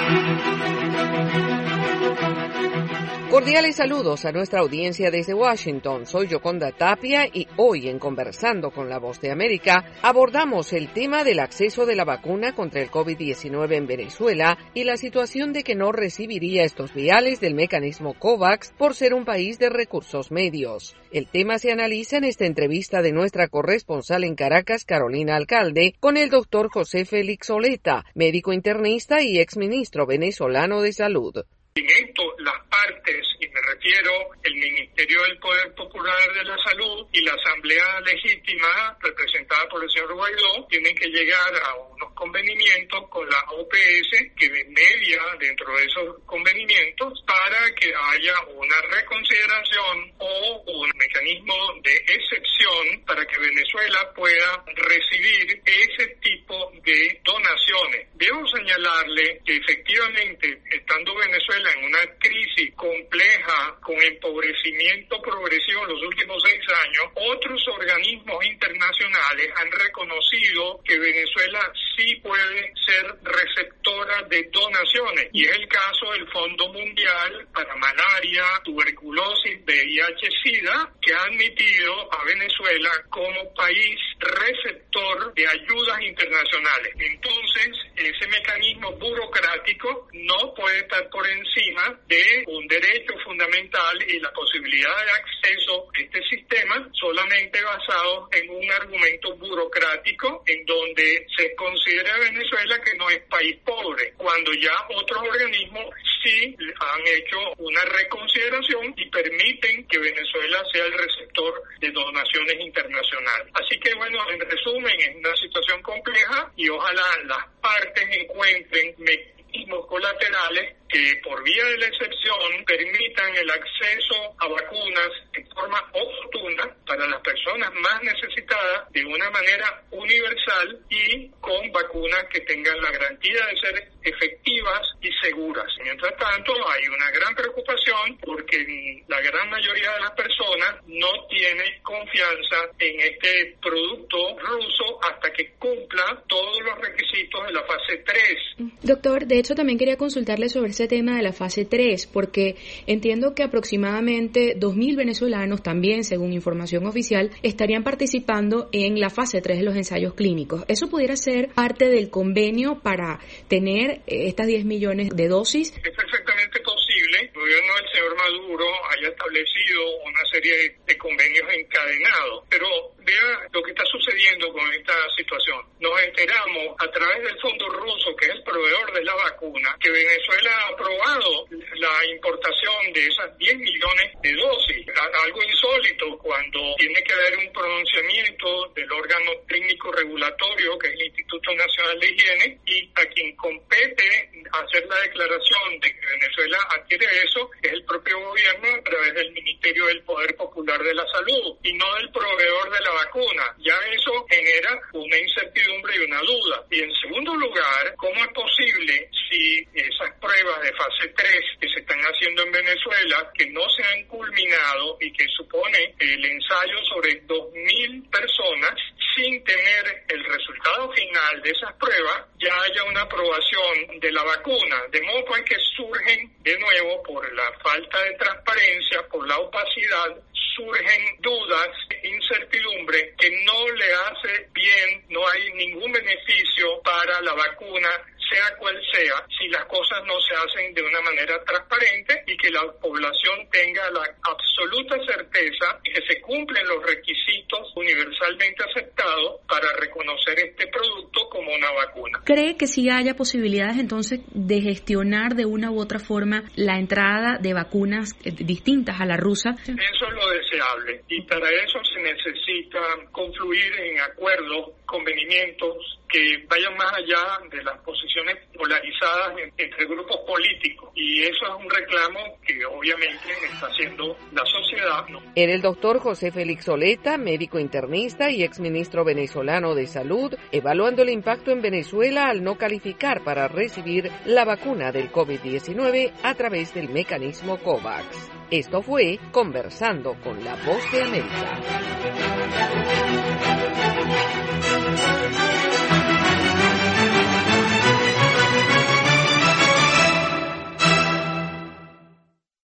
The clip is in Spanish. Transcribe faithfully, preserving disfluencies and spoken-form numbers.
Cordiales saludos a nuestra audiencia desde Washington. Soy Yoconda Tapia y hoy en Conversando con la Voz de América abordamos el tema del acceso de la vacuna contra el COVID diecinueve en Venezuela y la situación de que no recibiría estos viales del mecanismo COVAX por ser un país de recursos medios. El tema se analiza en esta entrevista de nuestra corresponsal en Caracas, Carolina Alcalde, con el doctor José Félix Oleta, médico internista y exministro venezolano de Salud. En esto, las partes, y me refiero el Ministerio del Poder Popular de la Salud y la Asamblea Legítima, representada por el señor Guaidó, tienen que llegar a unos convenimientos con la O P S, que media dentro de esos convenimientos, para que haya una reconsideración o un mecanismo de excepción para que Venezuela pueda recibir ese tipo de donaciones. Debo señalarle que efectivamente, estando Venezuela en una crisis compleja con empobrecimiento progresivo en los últimos seis años, otros organismos internacionales han reconocido que Venezuela sí puede ser receptora de donaciones, y es el caso del Fondo Mundial para Malaria, Tuberculosis, V I H, SIDA, que ha admitido a Venezuela como país receptor de ayudas internacionales. Entonces, ese mecanismo burocrático no puede estar por encima de un derecho fundamental y la posibilidad de acceso a este sistema solamente basado en un argumento burocrático en donde se considera a Venezuela que no es país pobre, cuando ya otros organismos sí han hecho una reconsideración y permiten que Venezuela sea el receptor de donaciones internacionales. Así que bueno, en resumen, es una situación compleja y ojalá las partes encuentren mecanismos colaterales que por vía de la excepción permitan el acceso a vacunas en forma oportuna para las personas más necesitadas de una manera universal y con vacunas que tengan la garantía de ser efectivas y seguras. Mientras tanto, hay una gran preocupación porque la gran mayoría de las personas no tiene confianza en este producto ruso hasta que cumpla todos los requisitos de la fase tres. Doctor, de hecho también quería consultarle sobre ese tema de la fase tres, porque entiendo que aproximadamente dos mil venezolanos también, según información oficial, estarían participando en la fase tres de los ensayos clínicos. ¿Eso pudiera ser parte del convenio para tener estas diez millones de dosis? Es perfectamente posible. El gobierno del señor Maduro haya establecido una serie de convenios encadenados, pero vea lo que está sucediendo con esta situación. Nos enteramos a través del fondo ruso, que es el proveedor de la vacuna, que Venezuela ha aprobado la importación de esas diez millones de dosis. Algo insólito cuando tiene que haber un pronunciamiento del órgano técnico regulatorio, que es el Instituto Nacional de Higiene, y a quien compete hacer la declaración de que Venezuela adquiere eso es el propio gobierno a través del Ministerio del Poder Popular de la Salud y no del proveedor de la vacuna. Ya eso genera una incertidumbre y una duda. Y en segundo lugar, ¿cómo es posible si esas pruebas de fase tres que se están haciendo en Venezuela, que no se han culminado y que supone el ensayo sobre dos mil personas, sin tener el resultado final de esas pruebas, ya haya una aprobación de la vacuna? De modo pues que surgen de nuevo, por la falta de transparencia, por la opacidad, surgen dudas, incertidumbre, que no le hace bien, no hay ningún beneficio para la vacuna, sea cual sea, si las cosas no se hacen de una manera transparente y que la población tenga la absoluta certeza de que se cumplen los requisitos universalmente aceptados para reconocer este producto como una vacuna. ¿Cree que sí haya posibilidades entonces de gestionar de una u otra forma la entrada de vacunas distintas a la rusa? Eso es lo deseable y para eso se necesita confluir en acuerdos, convenimientos que vayan más allá de las posiciones polarizadas entre grupos políticos, y eso es un reclamo que obviamente está haciendo la sociedad. Era el doctor José Félix Oleta, médico internista y exministro venezolano de Salud, evaluando el impacto en Venezuela al no calificar para recibir la vacuna del COVID diecinueve a través del mecanismo COVAX. Esto fue Conversando con la Voz de América.